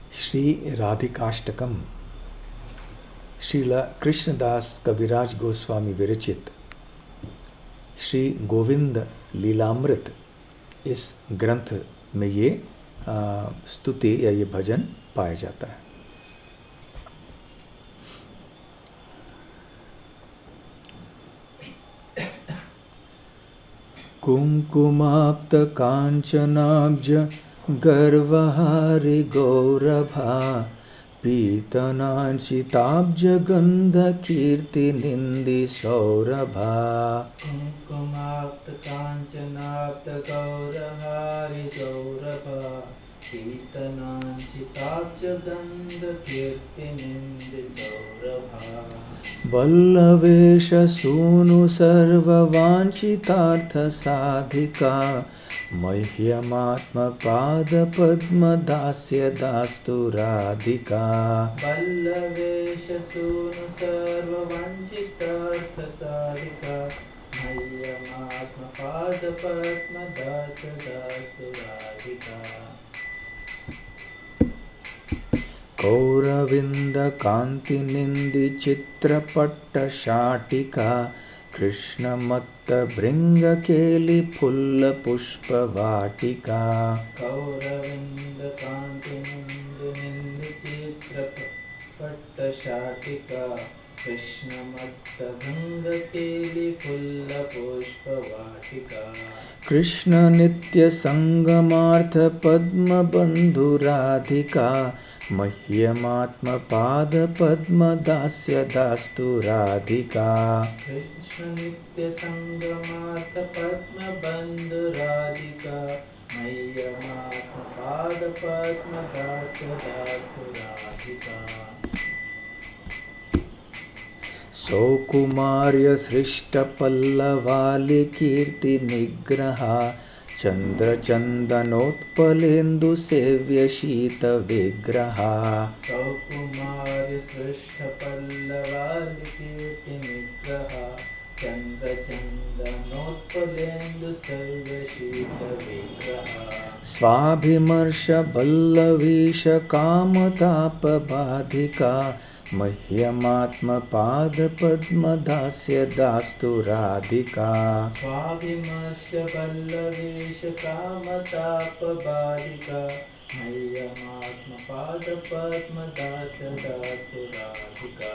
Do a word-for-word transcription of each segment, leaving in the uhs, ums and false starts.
श्री राधिकाष्टकम श्रीला कृष्णदास कविराज गोस्वामी विरचित श्री गोविंद लीलामृत, इस ग्रंथ में ये स्तुति या ये भजन पाया जाता है। कुंकुमाप्त कांचनाब्ज गर्वहारि गौरभा पीतनांचिताब्ज गंध कीर्ति निंदि सौरभा। कुंकुमाप्त कांचनाप्त गौरहारि सौरभा पीतनांचिताब्ज गंध कीर्ति निंदि सौरभा। वल्लवेश सूनु सर्ववांछितार्थ साधिका मह्यमात्म पाद पद्म दास्य दास्तु राधिका। वल्लवेश सूनु सर्ववांछितार्थ साधिका मह्यमात्म पाद पद्म दास्य दास्तु राधिका। कौरविंद कांति निंदि चित्रपट्ट शाटिका कृष्णमत्त भृंग केलि फुल्ल पुष्प वाटिका। कौरविंद कांति निंदि निंदि चित्रपट्ट शाटिका कृष्णमत्त भृंग केलि फुल्ल पुष्प वाटिका। कृष्ण नित्य संगमार्थ पद्म बंधु राधिका मह्यमात्म पाद पद्म दास्य दास्तु राधिका। कृष्ण नित्य संगमार्थ पद्म बंधु राधिका मह्यमात्म पाद पद्म दास्य दास्तु राधिका। सौकुमार्य सृष्ट पल्लवालि कीर्ति निग्रहा चंद्र चंदनोत्पलेन्दु सेव्य शीत विग्रहा। सौकुमार्य सृष्ट पल्लवालि कीर्ति निग्रहा चंद्र चंदनोत्पलेन्दु सेव्य शीत विग्रहा। स्वाभिमर्श बल्लवीश कामताप बाधिका मह्यमात्म पाद पद्म दास्य दास्तु राधिका। स्वाभिमर्श बल्लवेश कामताप बाधिका मह्यमात्म पाद पद्म दास्य दास्तु राधिका।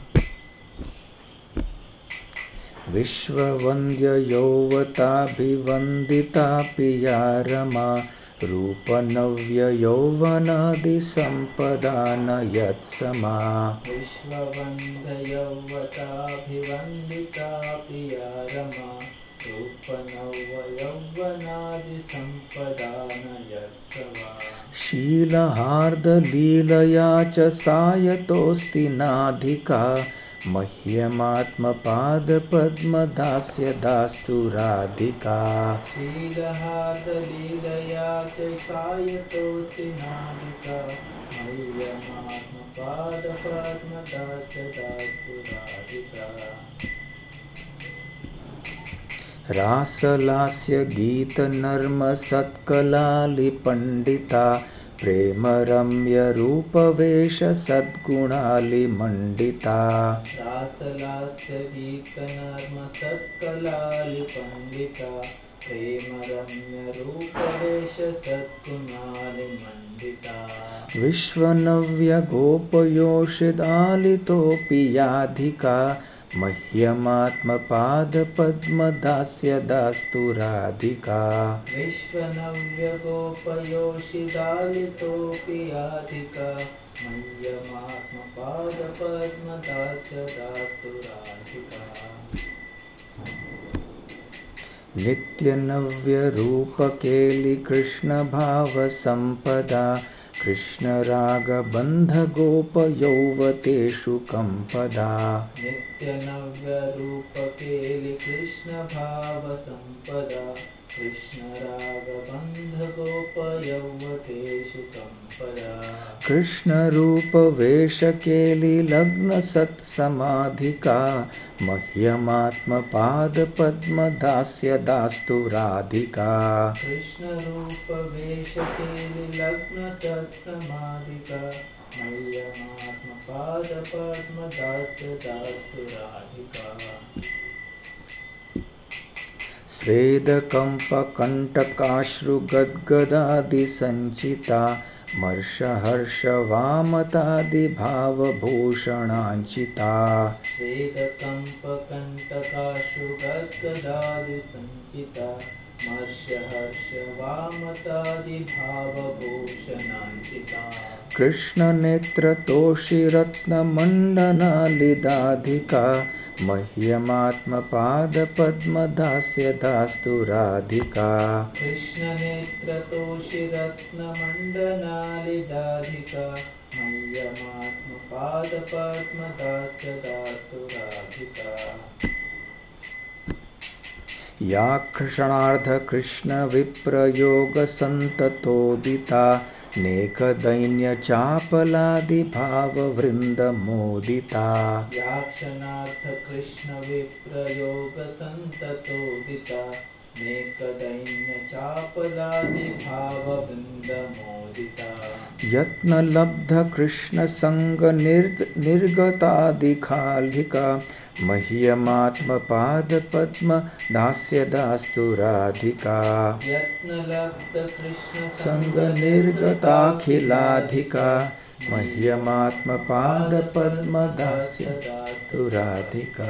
विश्ववन्द्य यौवताभिवन्दिता पिया रमा रूपनव्य यौवनादि संपदान यत्समा। विश्ववन्द यौवताभिवन्दिता पिया रमा रूपनव्य यौवनादि संपदान यत्समा। शीलहार्द लीलया च सायतोऽस्ति नाधिका मह्यमात्म पाद पद्म दास्य दास्तु राधिका। शीलहार्द लीलया च सायतोऽस्ति नाधिका मह्यमात्म पाद पद्म दास्य दास्तु राधिका। रासलास्य गीत नर्म सत्कलालि पंडिता प्रेम रम्य रूपवेश सद्गुणालि मंडिता। रासलास्य गीत नर्म सत्कलालि पंडिता प्रेम रम्य रूपवेश सद्गुणालि मंडिता। विश्वनव्य गोपयोषिदालितोऽपि याधिका मह्यमात्म पाद पद्म दास्य दास्तु राधिका। विश्वनव्य गोपयोषिदालितोऽपि याधिका मह्यमात्म पाद पद्म दास्य दास्तु राधिका। नित्य नव्य रूप केलि कृष्ण भाव संपदा कृष्ण राग बंध गोप यौवतेषु कंपदा। नित्य नव्य रूप केलि कृष्ण भाव संपदा कृष्ण राग बंध गोप यौवतेषु कंपदा। कृष्ण रूप वेश केलि लग्न सत्समाधिका मह्यमात्मपादपद्म दास्य दास्तु राधिका। कृष्ण रूप वेश केलि लग्न सत्समाधिका मह्यमात्मपाद पद्म दास्य दास्तु राधिका। स्वेदकम्पकण्टकाश्रुगद्गदादिसञ्चिता मर्षहर्षवामतादिभावभूषणाञ्चिता। स्वेदकम्पकण्टकाश्रुगद्गदादिसञ्चिता मर्षहर्षवामतादिभावभूषणाञ्चिता। कृष्णनेत्रतोषिरत्नमण्डनालिदाधिका मह्यमात्मपादपद्मदास्य दास्तु राधिका। कृष्णनेत्रतोषिरत्नमण्डनालिदाधिका मह्यमात्मपादपद्मदास्य दास्तु राधिका। या क्षणार्धकृष्णविप्रयोगसन्ततोदिता नेकदैन्यचापलादिभाववृन्दमोदिता। या क्षणार्थकृष्णविप्रयोगसन्ततोदिता नेकदैन्यचापलादिभाववृन्दमोदिता। यत्नलब्धकृष्णसङ्गनिर्गतादिखालिका मह्यमात्मपादपद्मदास्य दास्तु राधिका। सङ्गनिर्गताखिलाधिका मह्यमात्मपादपद्मदास्य दास्तु राधिका।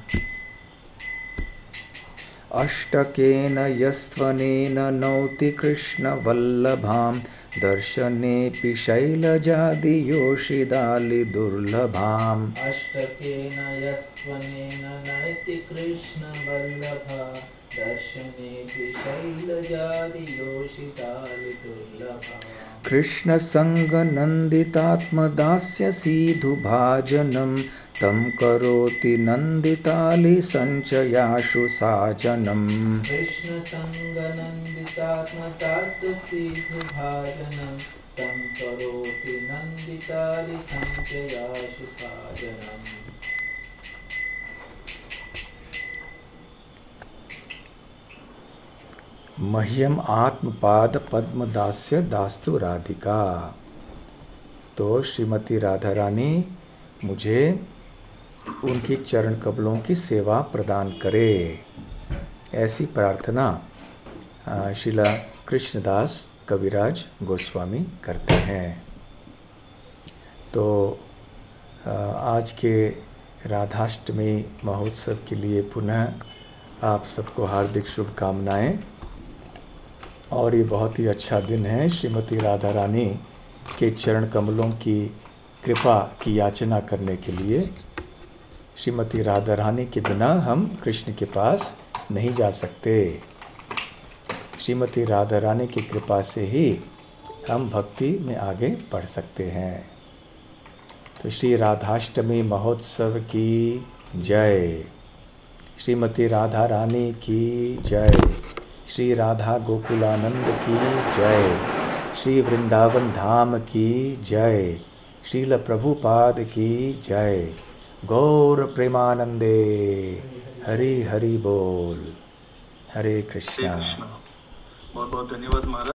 अष्टकेन यस्त्वनेन नौति कृष्णवल्लभां दर्शनेऽपि शैलजादियोषिदालिदुर्लभाम्। अष्टकेन यस्त्वनेन नयति कृष्णवल्लभा दर्शनेऽपि शैलजादियोषिदालिदुर्लभा। कृष्णसङ्गनन्दितात्मदास्य सीधुभाजनं तं करोति नन्दितालिसञ्चयाशु साजनम्। कृष्णसङ्गनन्दितात्मदास्य सीधुभाजनं तं करोति नन्दितालिसञ्चयाशु साजनम्। मह्यम आत्मपाद पद्मदास्य दास्तु राधिका। तो श्रीमती राधा रानी मुझे उनकी चरण कमलों की सेवा प्रदान करे, ऐसी प्रार्थना श्रीला कृष्णदास कविराज गोस्वामी करते हैं। तो आज के राधाष्टमी महोत्सव के लिए पुनः आप सबको हार्दिक शुभकामनाएं। और ये बहुत ही अच्छा दिन है श्रीमती राधा रानी के चरण कमलों की कृपा की याचना करने के लिए। श्रीमती राधा रानी के बिना हम कृष्ण के पास नहीं जा सकते। श्रीमती राधा रानी की कृपा से ही हम भक्ति में आगे बढ़ सकते हैं। तो श्री राधाष्टमी महोत्सव की जय। श्रीमती राधा रानी की जय। श्री राधा गोकुलानंद की जय। श्री वृंदावन धाम की जय। श्रील प्रभुपाद की जय। गौर प्रेमानंदे हरि हरि बोल। हरे कृष्णा। बहुत बहुत धन्यवाद महाराज।